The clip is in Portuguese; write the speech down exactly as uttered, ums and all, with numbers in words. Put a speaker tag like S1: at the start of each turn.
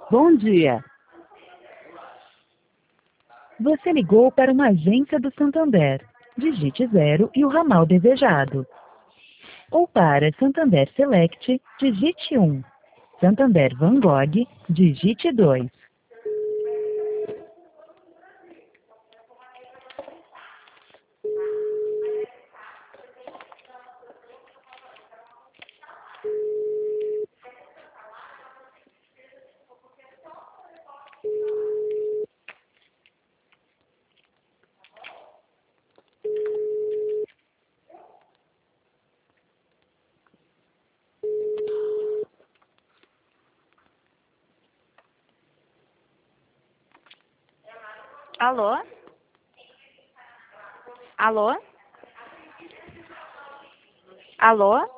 S1: Bom dia. Você ligou para uma agência do Santander. Digite zero e o ramal desejado. Ou para Santander Select, digite um. Santander Van Gogh, digite dois.
S2: Alô? Alô? Alô?